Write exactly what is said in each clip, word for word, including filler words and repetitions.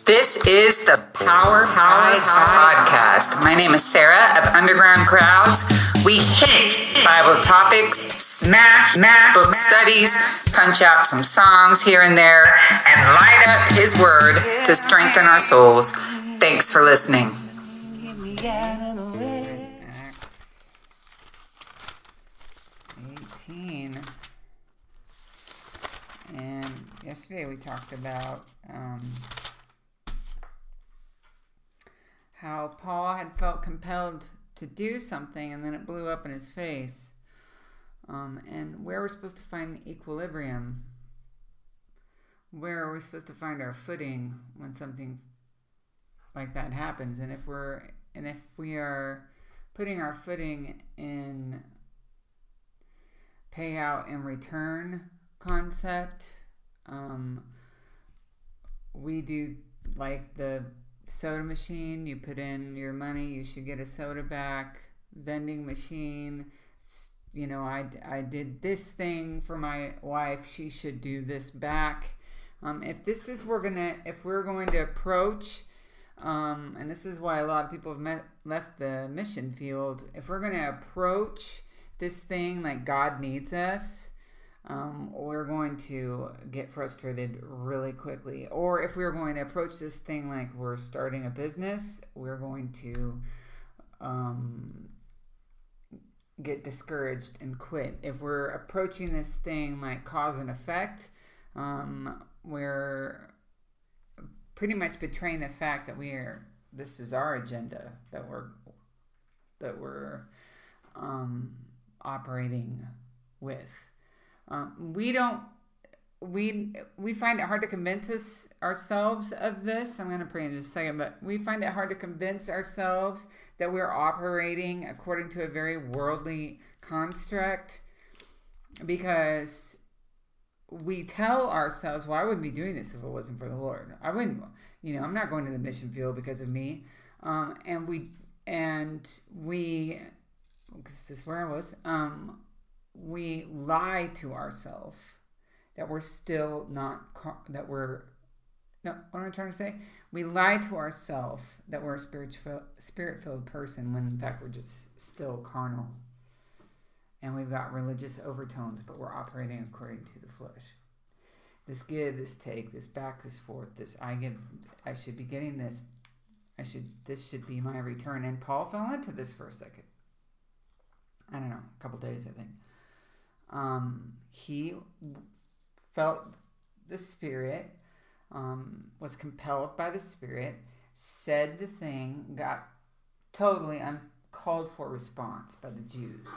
This is the Power Power Podcast. My name is Sarah of Underground Crowds. We hit Bible topics, smash, smash book studies, punch out some songs here and there, and light up His Word to strengthen our souls. Thanks for listening. Acts eighteen. And yesterday we talked about um, how Paul had felt compelled to do something and then it blew up in his face. Um, and where we're supposed to find the equilibrium. Where are we supposed to find our footing when something like that happens? And if we're and if we are putting our footing in payout and return concept, um, we do like the soda machine. You put in your money, you should get a soda back. Vending machine, you know, I, I did this thing for my wife, she should do this back. Um, if this is we're gonna if we're going to approach, um, and this is why a lot of people have met, left the mission field, if we're gonna approach this thing like God needs us, Um, we're going to get frustrated really quickly. Or if we're going to approach this thing like we're starting a business, we're going to um, get discouraged and quit. If we're approaching this thing like cause and effect, um, we're pretty much betraying the fact that we are. This is our agenda that we're that we're um, operating with. Um, we don't, we we find it hard to convince us ourselves of this. I'm going to pray in just a second, but we find it hard to convince ourselves that we're operating according to a very worldly construct because we tell ourselves, well, I wouldn't be doing this if it wasn't for the Lord. I wouldn't, you know, I'm not going to the mission field because of me. Um, and we, and we, because this is where I was, um, we lie to ourselves that we're still not, that we're, no, what am I trying to say? We lie to ourselves that we're a spiritual, spirit-filled person when in fact we're just still carnal. And we've got religious overtones, but we're operating according to the flesh. This give, this take, this back, this forth, this I give, I should be getting this, I should, this should be my return. And Paul fell into this for a second. I don't know, a couple days, I think. Um, he felt the Spirit, um, was compelled by the Spirit, said the thing, got totally uncalled for response by the Jews.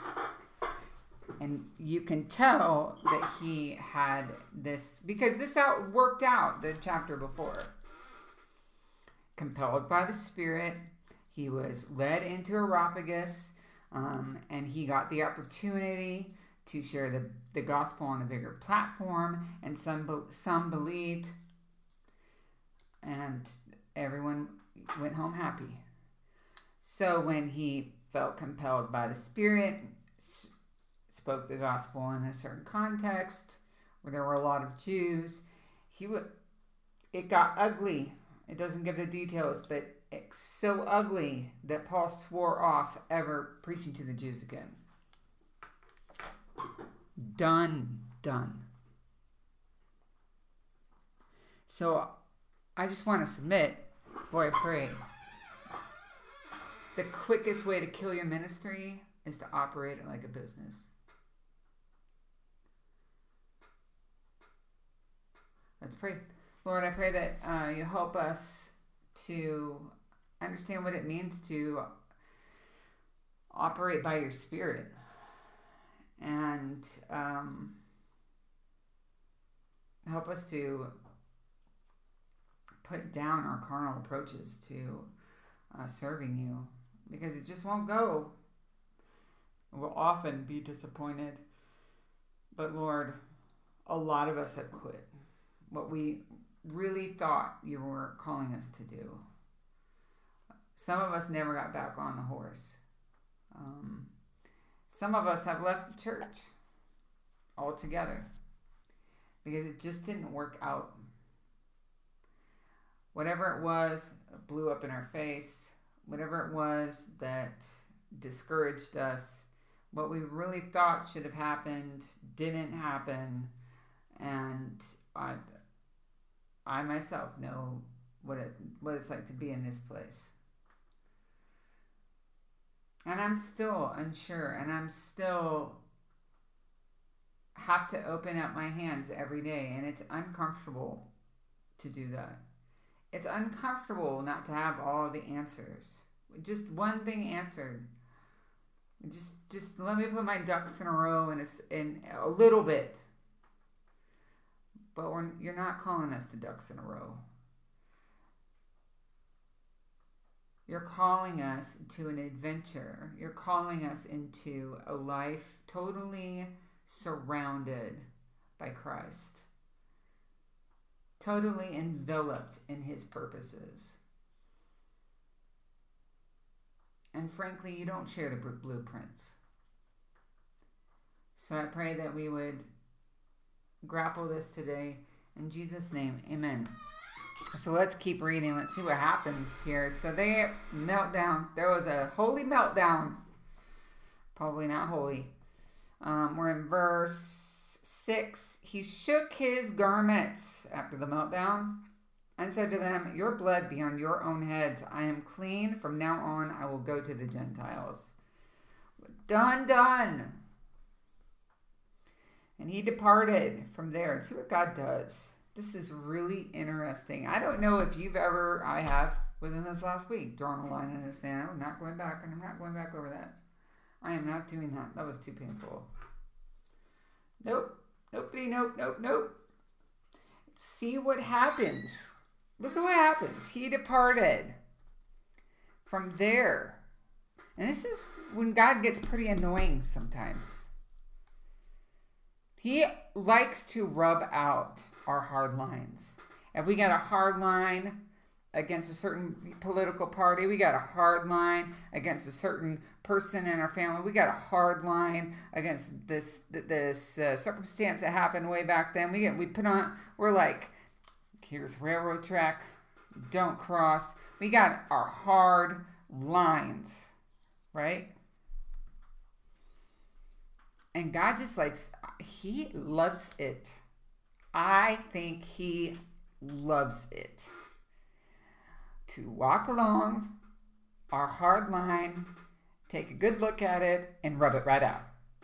And you can tell that he had this, because this out worked out the chapter before. Compelled by the Spirit, he was led into Areopagus, um, and he got the opportunity to share the, the gospel on a bigger platform, and some some believed, and everyone went home happy. So when he felt compelled by the Spirit, s- spoke the gospel in a certain context where there were a lot of Jews, he would it got ugly. It doesn't give the details, but it's so ugly that Paul swore off ever preaching to the Jews again. Done, done. So I just want to submit before I pray. The quickest way to kill your ministry is to operate it like a business. Let's pray. Lord, I pray that uh, you help us to understand what it means to operate by your Spirit. And um, help us to put down our carnal approaches to uh, serving you, because it just won't go. We'll often be disappointed. But Lord, a lot of us have quit what we really thought you were calling us to do. Some of us never got back on the horse. Um, Some of us have left the church altogether because it just didn't work out. whatever it was blew up in our face, whatever it was that discouraged us, what we really thought should have happened didn't happen, and I, I myself know what it what it's like to be in this place. And I'm still unsure, and I'm still have to open up my hands every day, and it's uncomfortable to do that. It's uncomfortable not to have all the answers. Just one thing answered. Just just let me put my ducks in a row in a, in a little bit. But we're, you're not calling us to ducks in a row. You're calling us to an adventure. You're calling us into a life totally surrounded by Christ. Totally enveloped in his purposes. And frankly, you don't share the blueprints. So I pray that we would grapple this today. In Jesus' name, amen. So let's keep reading. Let's see what happens here. So they meltdown. There was a holy meltdown. Probably not holy. Um, we're in verse six. He shook his garments after the meltdown and said to them, your blood be on your own heads. I am clean. From now on, I will go to the Gentiles. Done, done. And he departed from there. See what God does. This is really interesting. I don't know if you've ever, I have, within this last week, drawn a line in the sand. I'm not going back, and I'm not going back over that. I am not doing that. That was too painful. Nope. Nope. Nope. Nope. Nope. See what happens. Look at what happens. He departed from there. And this is when God gets pretty annoying sometimes. He likes to rub out our hard lines. If we got a hard line against a certain political party, we got a hard line against a certain person in our family, we got a hard line against this this uh, circumstance that happened way back then. We get we put on, we're like, here's railroad track, don't cross. We got our hard lines, right? And God just likes, he loves it. I think he loves it. To walk along our hard line, take a good look at it, and rub it right out.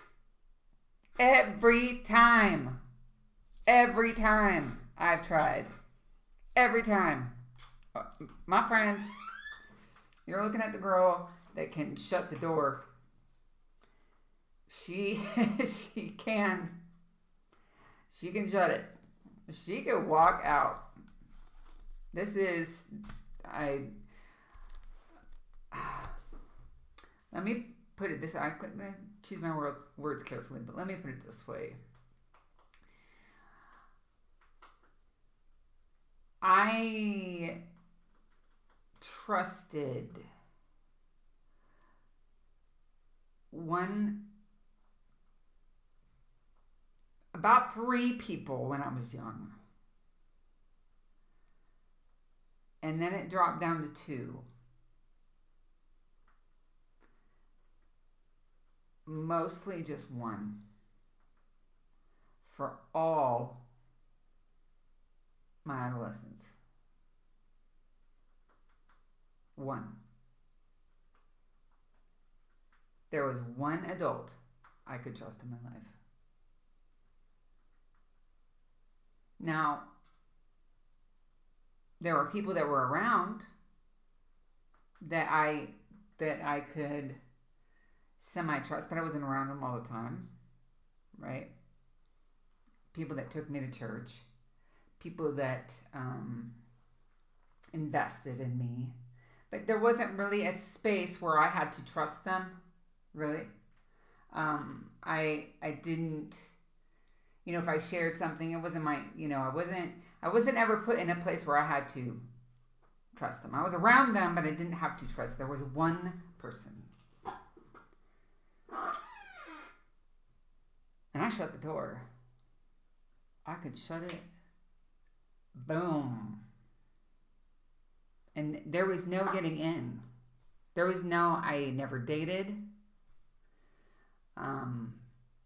Every time. Every time I've tried. Every time. My friends, you're looking at the girl that can shut the door. She she can. She can shut it. She can walk out. This is I let me put it this way. I couldn't choose my words words carefully, but let me put it this way. I trusted one about three people when I was young. And then it dropped down to two. Mostly just one. For all my adolescence. One. There was one adult I could trust in my life. Now, there were people that were around that I that I could semi-trust, but I wasn't around them all the time, right? People that took me to church, people that um, invested in me, but there wasn't really a space where I had to trust them, really. Um, I I didn't. You know, if I shared something, it wasn't my, you know, I wasn't, I wasn't ever put in a place where I had to trust them. I was around them, but I didn't have to trust. There was one person. And I shut the door. I could shut it. Boom. and there was no getting in. There was no, I never dated. Um,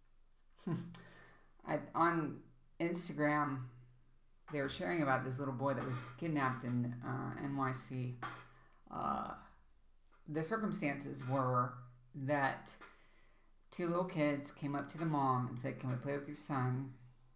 I, on Instagram, they were sharing about this little boy that was kidnapped in uh, N Y C. Uh, the circumstances were that two little kids came up to the mom and said, "Can we play with your son?"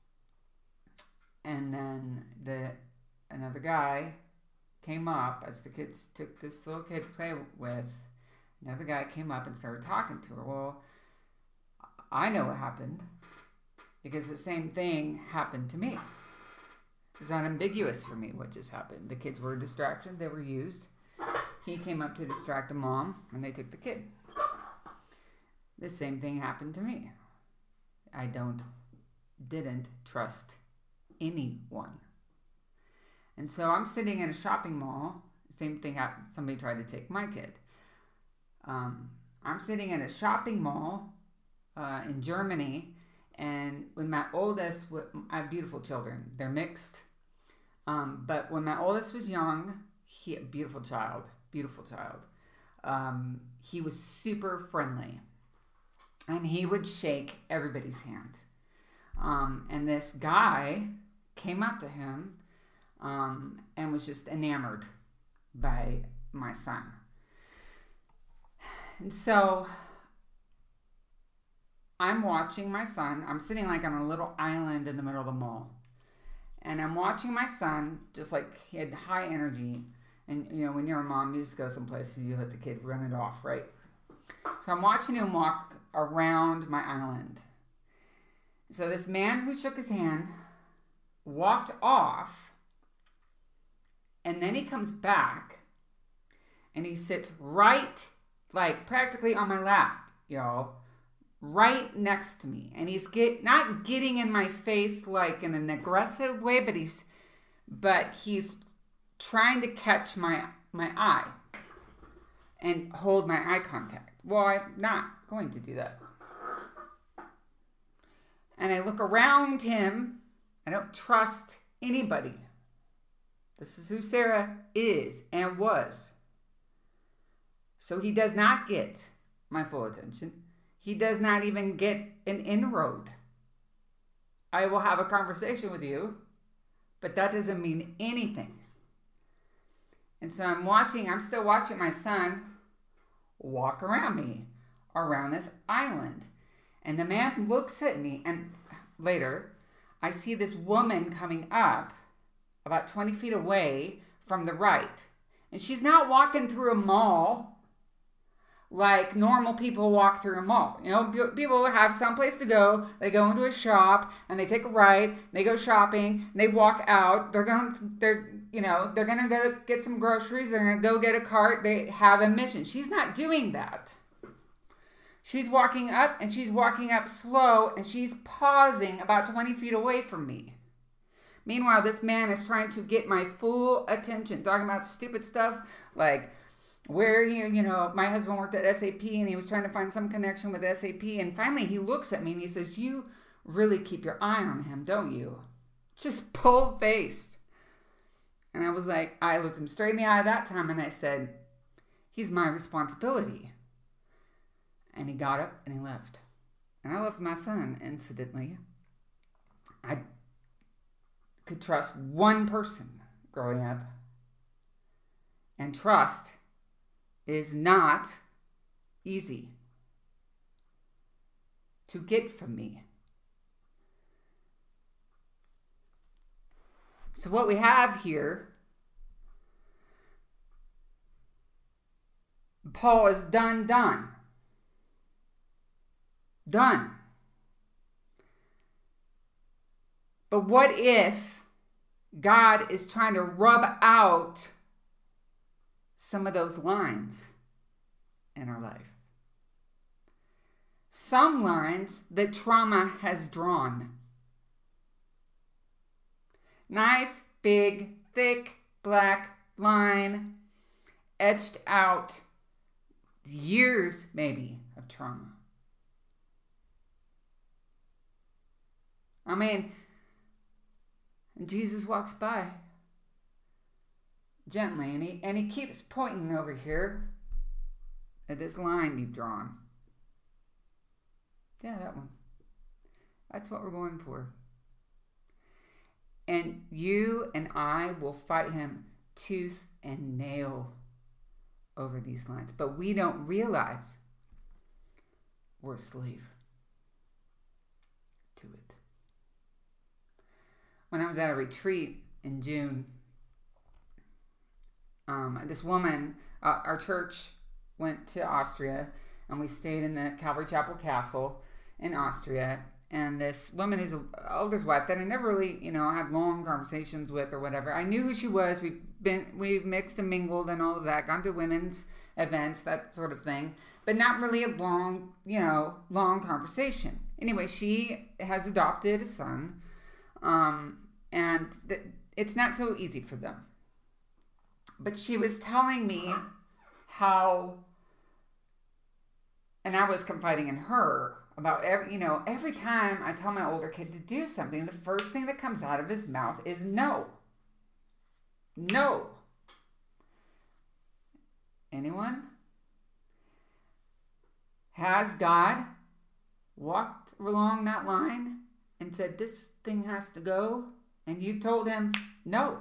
And then the another guy came up as the kids took this little kid to play with. Another guy came up and started talking to her. Well, I know what happened because the same thing happened to me. It's not ambiguous for me what just happened. The kids were a distraction. They were used. He came up to distract the mom, and they took the kid. The same thing happened to me. I don't, didn't trust anyone. And so I'm sitting in a shopping mall. Same thing happened. Somebody tried to take my kid. Um, I'm sitting in a shopping mall uh, in Germany, and when my oldest, I have beautiful children. They're mixed. Um, but when my oldest was young, he, beautiful child, beautiful child. Um, he was super friendly, and he would shake everybody's hand. Um, and this guy came up to him um, and was just enamored by my son. And so I'm watching my son. I'm sitting like on a little island in the middle of the mall. And I'm watching my son, just like he had high energy. And, you know, when you're a mom, you just go someplace and you let the kid run it off, right? So I'm watching him walk around my island. So this man who shook his hand walked off, and then he comes back, and he sits right, like practically on my lap, y'all, right next to me. And he's get not getting in my face like in an aggressive way, but he's, but he's trying to catch my my eye and hold my eye contact. Well, I'm not going to do that. And I look around him. I don't trust anybody. This is who Sarah is and was. So he does not get my full attention. He does not even get an inroad. I will have a conversation with you, but that doesn't mean anything. And so I'm watching, I'm still watching my son walk around me, around this island. And the man looks at me, and later, I see this woman coming up about twenty feet away from the right. And she's not walking through a mall like normal people walk through a mall. You know, people have someplace to go. They go into a shop and they take a right. They go shopping. And they walk out. They're going. They're you know they're gonna go get some groceries. They're gonna go get a cart. They have a mission. She's not doing that. She's walking up, and she's walking up slow, and she's pausing about twenty feet away from me. Meanwhile, this man is trying to get my full attention, talking about stupid stuff like where he, you know, my husband worked at S A P, and he was trying to find some connection with S A P. And finally, he looks at me and he says, "You really keep your eye on him, don't you?" Just pull-faced. And I was like, I looked him straight in the eye that time, and I said, "He's my responsibility." And he got up and he left. And I left my son, incidentally. I could trust one person growing up. And trust is not easy to get from me. So what we have here, Paul is done, done. Done. But what if God is trying to rub out some of those lines in our life? Some lines that trauma has drawn. Nice, big, thick, black line, etched out years maybe of trauma. I mean, Jesus walks by. gently, and he, and he keeps pointing over here at this line you've drawn. Yeah, that one. That's what we're going for. And you and I will fight him tooth and nail over these lines. But we don't realize we're a slave to it. When I was at a retreat in June, um, this woman, uh, our church went to Austria, and we stayed in the Calvary Chapel Castle in Austria. And this woman who's an elder's wife that I never really, you know, had long conversations with or whatever. I knew who she was. We've been, we've mixed and mingled and all of that, gone to women's events, that sort of thing. But not really a long, you know, long conversation. Anyway, she has adopted a son. Um, and th- it's not so easy for them. But she was telling me how, and I was confiding in her, about every, you know, every time I tell my older kid to do something, the first thing that comes out of his mouth is no. No. Anyone? Has God walked along that line and said, this thing has to go? And you've told him, no.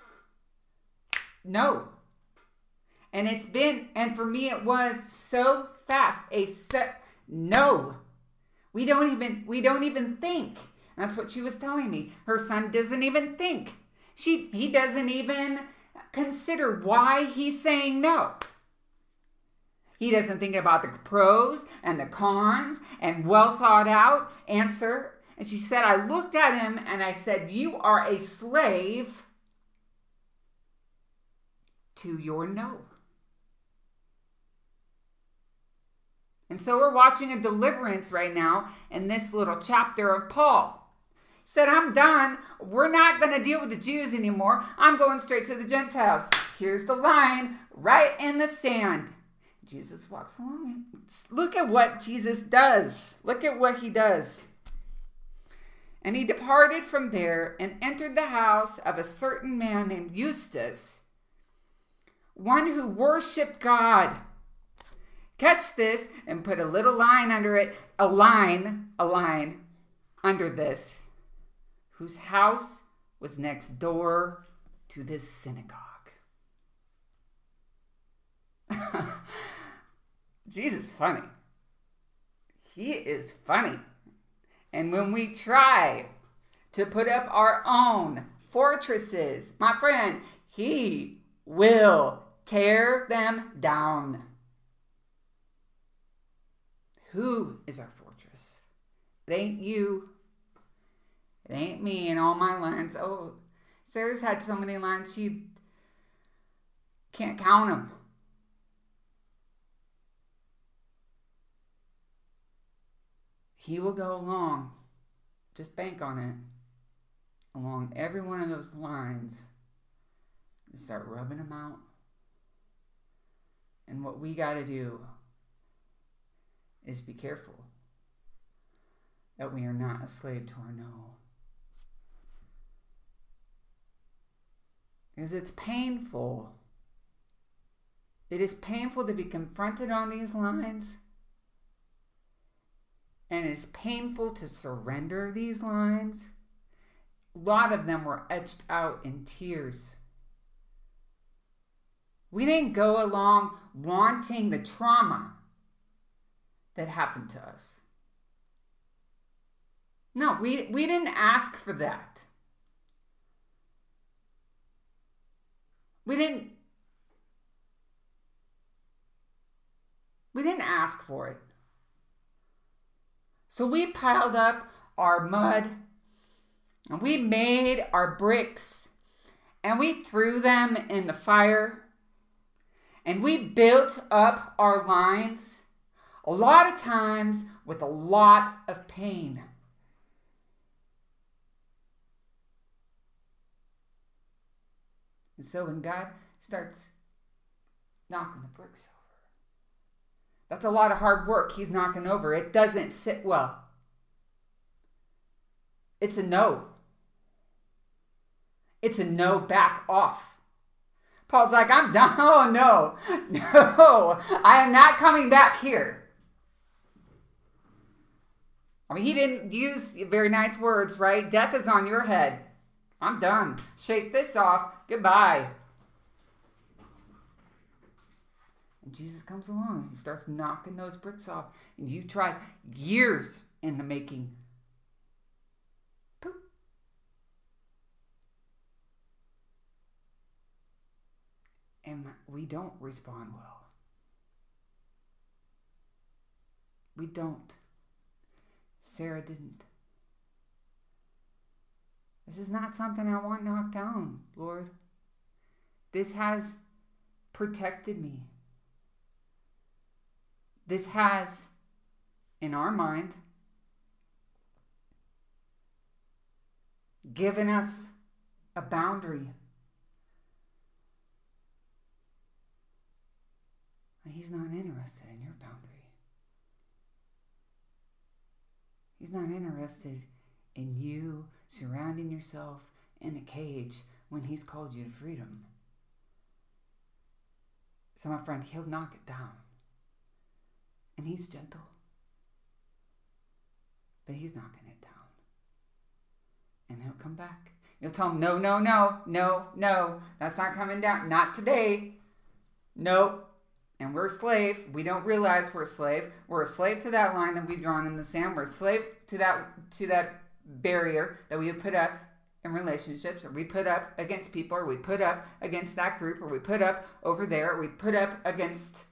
No. And it's been, and for me it was so fast, a set, no. We don't even, we don't even think. That's what she was telling me. Her son doesn't even think. She, he doesn't even consider why he's saying no. He doesn't think about the pros and the cons and well thought out answer. And she said, I looked at him and I said, you are a slave to your no. And so we're watching a deliverance right now in this little chapter of Paul. He said, I'm done. We're not going to deal with the Jews anymore. I'm going straight to the Gentiles. Here's the line right in the sand. Jesus walks along. Look at what Jesus does. Look at what he does. And he departed from there and entered the house of a certain man named Eustace, one who worshiped God. Catch this and put a little line under it, a line, a line under this, whose house was next door to this synagogue. Jesus is funny. He is funny. And when we try to put up our own fortresses, my friend, he will tear them down. Who is our fortress? It ain't you. It ain't me and all my lines. Oh, Sarah's had so many lines, she can't count them. He will go along, just bank on it, along every one of those lines and start rubbing them out. And what we got to do is be careful that we are not a slave to our no. Because it's painful. It is painful to be confronted on these lines. And it's painful to surrender these lines. A lot of them were etched out in tears. We didn't go along wanting the trauma that happened to us. No, we, we didn't ask for that. We didn't, we didn't ask for it. So we piled up our mud and we made our bricks and we threw them in the fire and we built up our lines, a lot of times with a lot of pain. And so when God starts knocking the bricks over, that's a lot of hard work he's knocking over. It doesn't sit well. It's a no. It's a no, back off. Paul's like, I'm done. Oh, no. No. I am not coming back here. I mean, he didn't use very nice words, right? Death is on your head. I'm done. Shake this off. Goodbye. And Jesus comes along. He starts knocking those bricks off. And you tried years in the making. Poof. And we don't respond well. We don't. Sarah didn't. This is not something I want knocked down, Lord. This has protected me. This has, in our mind, given us a boundary. He's not interested in your boundary. He's not interested in you surrounding yourself in a cage when he's called you to freedom. So my friend, he'll knock it down. And he's gentle. But he's knocking it down. And he'll come back. You'll tell him, no, no, no, no, no. That's not coming down. Not today. Nope. And we're a slave. We don't realize we're a slave. We're a slave to that line that we've drawn in the sand. We're a slave to that to that barrier that we have put up in relationships, or we put up against people, or we put up against that group, or we put up over there, or we put up against...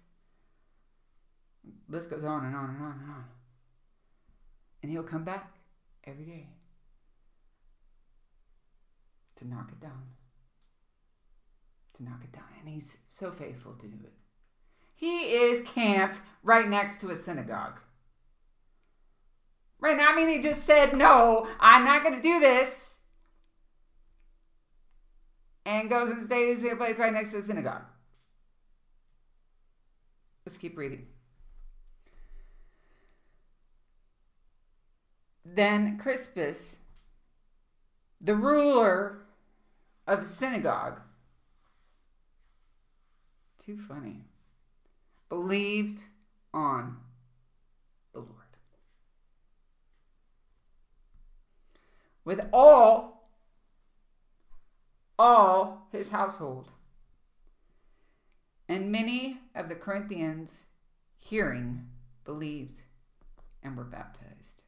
List goes on and on and on and on. And he'll come back every day to knock it down. To knock it down. And he's so faithful to do it. He is camped right next to a synagogue. Right now, I mean, he just said, no, I'm not going to do this. And goes and stays in a place right next to a synagogue. Let's keep reading. Then Crispus, the ruler of the synagogue, too funny, believed on the Lord with all, all his household. And many of the Corinthians, hearing, believed and were baptized.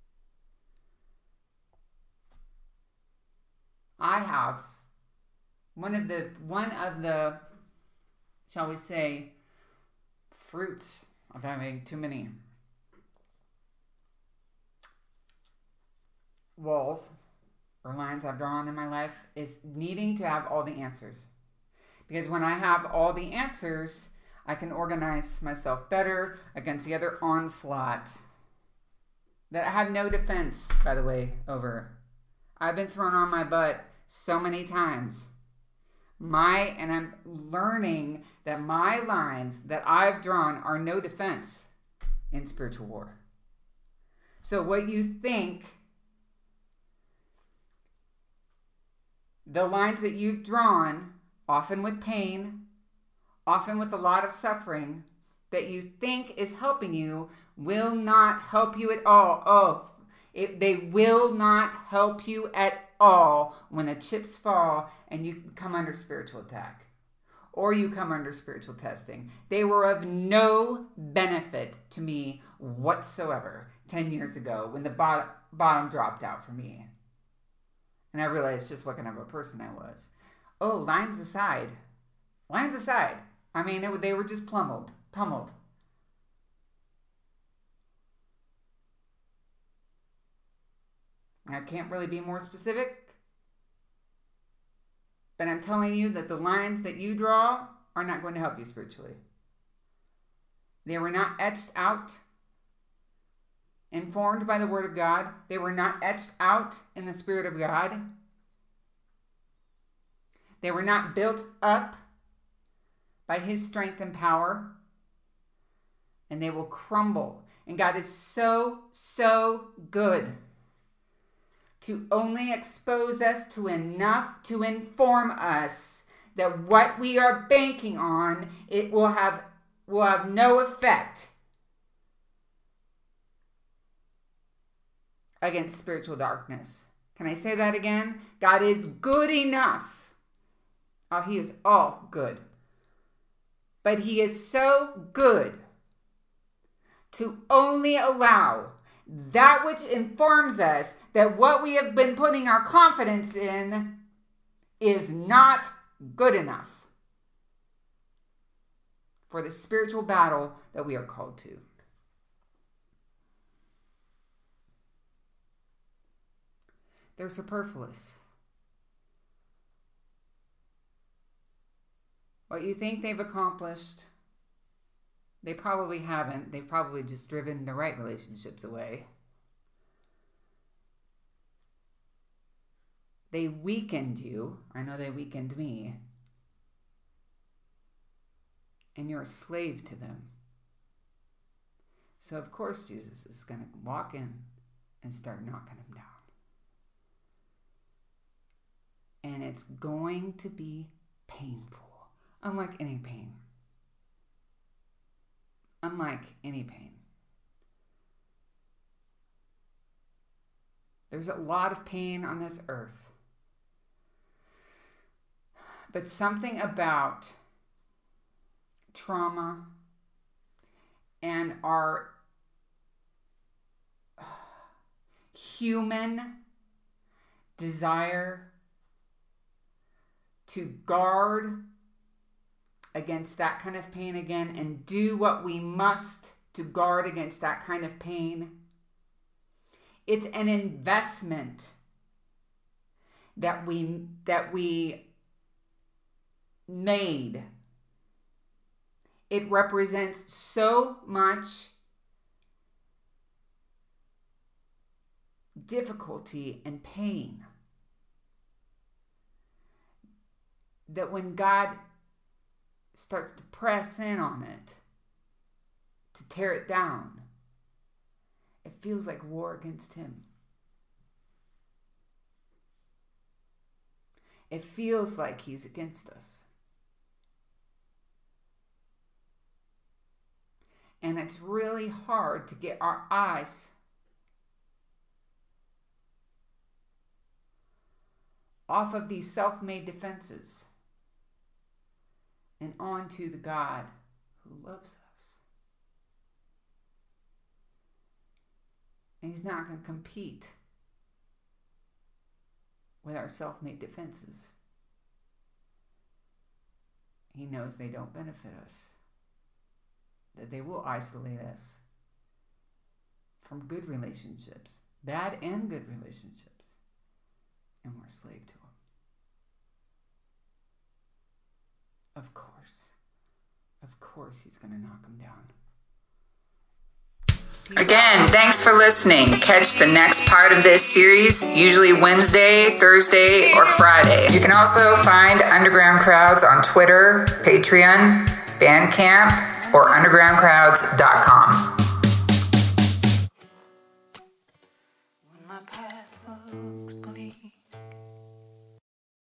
I have one of the one of the, shall we say, fruits of having too many walls or lines I've drawn in my life is needing to have all the answers. Because when I have all the answers, I can organize myself better against the other onslaught that I had no defense, by the way, over. I've been thrown on my butt so many times. My, and I'm learning that my lines that I've drawn are no defense in spiritual war. So what you think, the lines that you've drawn, often with pain, often with a lot of suffering, that you think is helping you, will not help you at all. Oh, it, they will not help you at all when the chips fall and you come under spiritual attack or you come under spiritual testing. They were of no benefit to me whatsoever ten years ago when the bottom, bottom dropped out for me. And I realized just what kind of a person I was. Oh, lines aside. Lines aside. I mean, it, they were just pummeled. Pummeled. I can't really be more specific, but I'm telling you that the lines that you draw are not going to help you spiritually. They were not etched out, informed by the Word of God. They were not etched out in the Spirit of God. They were not built up by His strength and power, and they will crumble. And God is so, so good to only expose us to enough to inform us that what we are banking on, it will have will have no effect against spiritual darkness. Can I say that again? God is good enough. Oh, he is all good. But he is so good to only allow that which informs us that what we have been putting our confidence in is not good enough for the spiritual battle that we are called to. They're superfluous. What you think they've accomplished, they probably haven't. They've probably just driven the right relationships away. They weakened you. I know they weakened me. And you're a slave to them. So of course Jesus is going to walk in and start knocking them down. And it's going to be painful. Unlike any pain. Unlike any pain. There's a lot of pain on this earth. But something about trauma and our human desire to guard against that kind of pain again and do what we must to guard against that kind of pain. It's an investment that we that we made. It represents so much difficulty and pain that when God starts to press in on it, to tear it down, it feels like war against him. It feels like he's against us. And it's really hard to get our eyes off of these self-made defenses and onto the God who loves us. And he's not going to compete with our self-made defenses. He knows they don't benefit us, that they will isolate us from good relationships, bad and good relationships, and we're a slave to them. Of course. Of course he's going to knock them down. Again, thanks for listening. Catch the next part of this series, usually Wednesday, Thursday, or Friday. You can also find Underground Crowds on Twitter, Patreon, Bandcamp, or underground crowds dot com.